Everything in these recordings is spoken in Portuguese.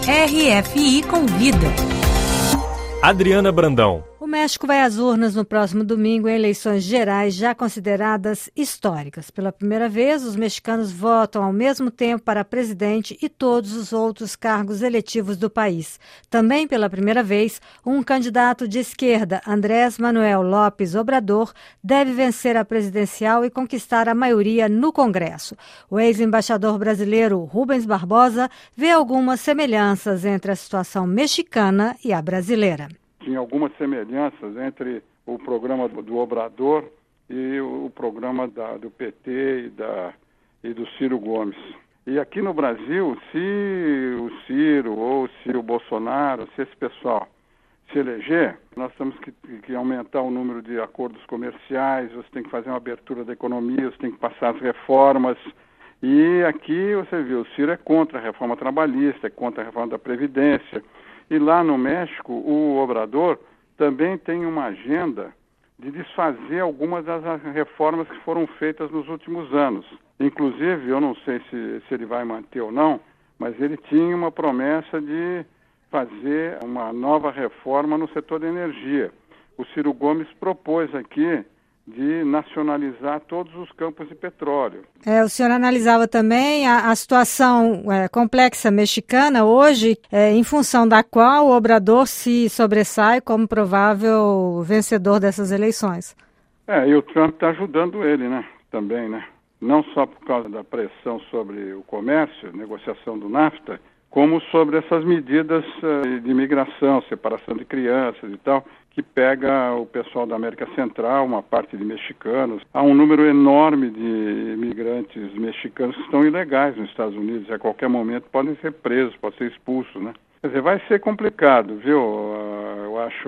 RFI Convida. Adriana Brandão. O México vai às urnas no próximo domingo em eleições gerais já consideradas históricas. Pela primeira vez, os mexicanos votam ao mesmo tempo para presidente e todos os outros cargos eletivos do país. Também pela primeira vez, um candidato de esquerda, Andrés Manuel López Obrador, deve vencer a presidencial e conquistar a maioria no Congresso. O ex-embaixador brasileiro Rubens Barbosa vê algumas semelhanças entre a situação mexicana e a brasileira. Tinha algumas semelhanças entre o programa do Obrador e o programa do PT e do Ciro Gomes. E aqui no Brasil, se o Ciro ou se o Bolsonaro, se esse pessoal se eleger, nós temos que aumentar o número de acordos comerciais, você tem que fazer uma abertura da economia, você tem que passar as reformas. E aqui você viu, o Ciro é contra a reforma trabalhista, é contra a reforma da Previdência. E lá no México, o Obrador também tem uma agenda de desfazer algumas das reformas que foram feitas nos últimos anos. Inclusive, eu não sei se ele vai manter ou não, mas ele tinha uma promessa de fazer uma nova reforma no setor da energia. O Ciro Gomes propôs aqui de nacionalizar todos os campos de petróleo. O senhor analisava também a situação complexa mexicana hoje, em função da qual o Obrador se sobressai como provável vencedor dessas eleições. E o Trump está ajudando ele, né? Também, né? Não só por causa da pressão sobre o comércio, negociação do NAFTA, como sobre essas medidas de imigração, separação de crianças e tal, que pega o pessoal da América Central, uma parte de mexicanos. Há um número enorme de imigrantes mexicanos que estão ilegais nos Estados Unidos. A qualquer momento podem ser presos, podem ser expulsos, né? Quer dizer, vai ser complicado, viu? Eu acho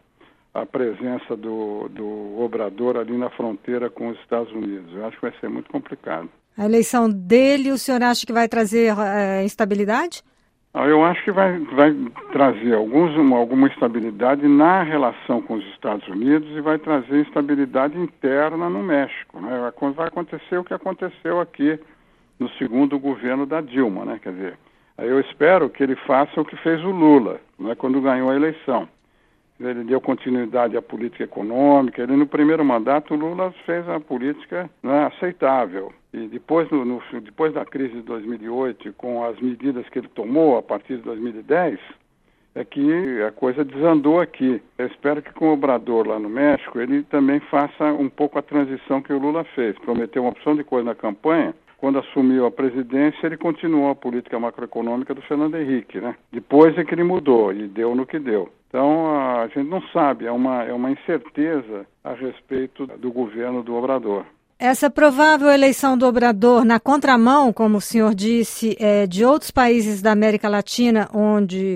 a presença do Obrador ali na fronteira com os Estados Unidos. Eu acho que vai ser muito complicado. A eleição dele, o senhor acha que vai trazer instabilidade? Eu acho que vai trazer alguma instabilidade na relação com os Estados Unidos e vai trazer instabilidade interna no México, né? Vai acontecer o que aconteceu aqui no segundo governo da Dilma, né? Quer dizer, aí eu espero que ele faça o que fez o Lula, né, quando ganhou a eleição. Ele deu continuidade à política econômica. Ele, no primeiro mandato, o Lula fez a política, né, aceitável. E depois, depois da crise de 2008, com as medidas que ele tomou a partir de 2010, é que a coisa desandou aqui. Eu espero que com o Obrador lá no México, ele também faça um pouco a transição que o Lula fez. Prometeu uma opção de coisa na campanha. Quando assumiu a presidência, ele continuou a política macroeconômica do Fernando Henrique, né? Depois é que ele mudou e deu no que deu. Então, a gente não sabe, é uma incerteza a respeito do governo do Obrador. Essa provável eleição do Obrador na contramão, como o senhor disse, de outros países da América Latina, onde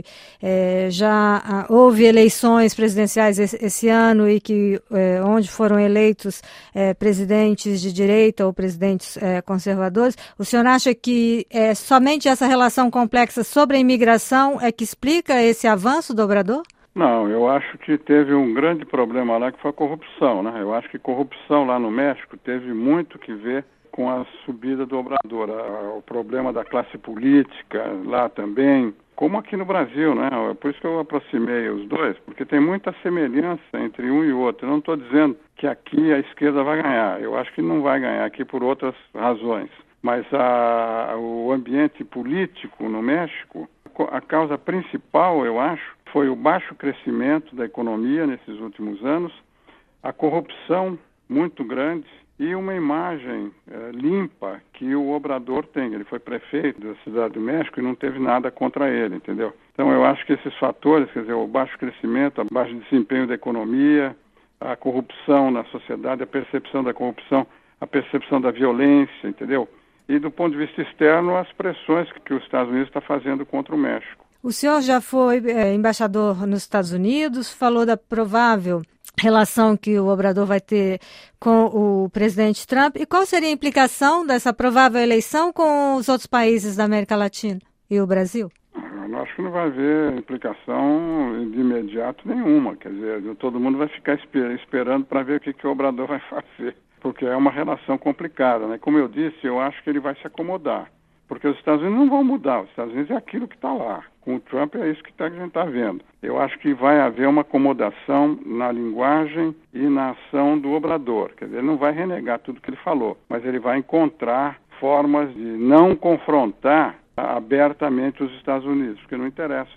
já houve eleições presidenciais esse ano e onde foram eleitos presidentes de direita ou presidentes conservadores, o senhor acha que somente essa relação complexa sobre a imigração é que explica esse avanço do Obrador? Não, eu acho que teve um grande problema lá que foi a corrupção, né? Eu acho que corrupção lá no México teve muito que ver com a subida do Obrador. O problema da classe política lá também, como aqui no Brasil, né? Por isso que eu aproximei os dois, porque tem muita semelhança entre um e outro. Eu não estou dizendo que aqui a esquerda vai ganhar. Eu acho que não vai ganhar aqui por outras razões. Mas o ambiente político no México, a causa principal, eu acho, foi o baixo crescimento da economia nesses últimos anos, a corrupção muito grande e uma imagem limpa que o Obrador tem. Ele foi prefeito da Cidade do México e não teve nada contra ele, entendeu? Então eu acho que esses fatores, quer dizer, o baixo crescimento, o baixo desempenho da economia, a corrupção na sociedade, a percepção da corrupção, a percepção da violência, entendeu? E do ponto de vista externo, as pressões que os Estados Unidos está fazendo contra o México. O senhor já foi embaixador nos Estados Unidos, falou da provável relação que o Obrador vai ter com o presidente Trump. E qual seria a implicação dessa provável eleição com os outros países da América Latina e o Brasil? Eu acho que não vai haver implicação de imediato nenhuma. Quer dizer, todo mundo vai ficar esperando para ver o que o Obrador vai fazer, porque é uma relação complicada, né? Como eu disse, eu acho que ele vai se acomodar. Porque os Estados Unidos não vão mudar, os Estados Unidos é aquilo que está lá. Com o Trump é isso que a gente está vendo. Eu acho que vai haver uma acomodação na linguagem e na ação do Obrador. Quer dizer, ele não vai renegar tudo que ele falou, mas ele vai encontrar formas de não confrontar abertamente os Estados Unidos, porque não interessa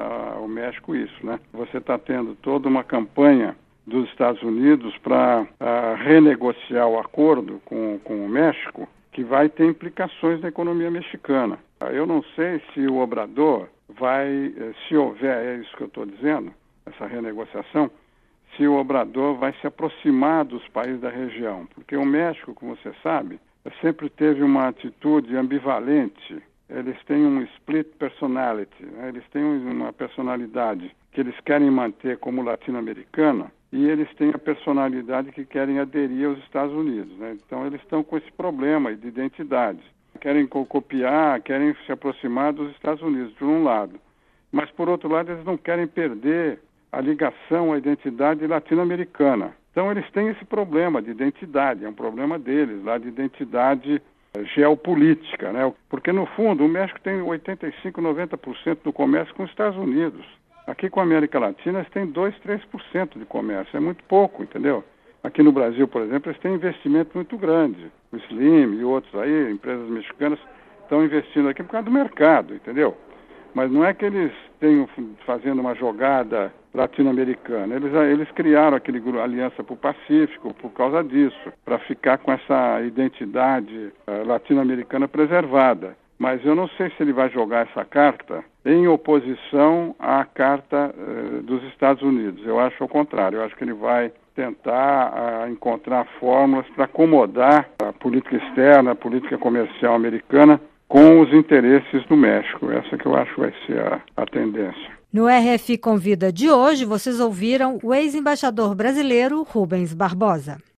o México isso, né? Você está tendo toda uma campanha dos Estados Unidos para renegociar o acordo com o México, que vai ter implicações na economia mexicana. Eu não sei se o Obrador vai, se houver, é isso que eu estou dizendo, essa renegociação, se o Obrador vai se aproximar dos países da região, porque o México, como você sabe, sempre teve uma atitude ambivalente. Eles têm um split personality, né? Eles têm uma personalidade que eles querem manter como latino-americana e eles têm a personalidade que querem aderir aos Estados Unidos, né? Então eles estão com esse problema de identidade. Querem copiar, querem se aproximar dos Estados Unidos, por um lado. Mas, por outro lado, eles não querem perder a ligação à identidade latino-americana. Então eles têm esse problema de identidade, é um problema deles, lá de identidade geopolítica, né? Porque, no fundo, o México tem 85%, 90% do comércio com os Estados Unidos. Aqui com a América Latina, eles têm 2%, 3% de comércio. É muito pouco, entendeu? Aqui no Brasil, por exemplo, eles têm investimento muito grande. O Slim e outros aí, empresas mexicanas, estão investindo aqui por causa do mercado, entendeu? Mas não é que eles tenham fazendo uma jogada latino-americana. Eles criaram aquele grupo Aliança para o Pacífico por causa disso, para ficar com essa identidade latino-americana preservada. Mas eu não sei se ele vai jogar essa carta em oposição à carta dos Estados Unidos. Eu acho ao contrário. Eu acho que ele vai tentar encontrar fórmulas para acomodar a política externa, a política comercial americana com os interesses do México. Essa que eu acho que vai ser a tendência. No RFI Convida de hoje, vocês ouviram o ex-embaixador brasileiro Rubens Barbosa.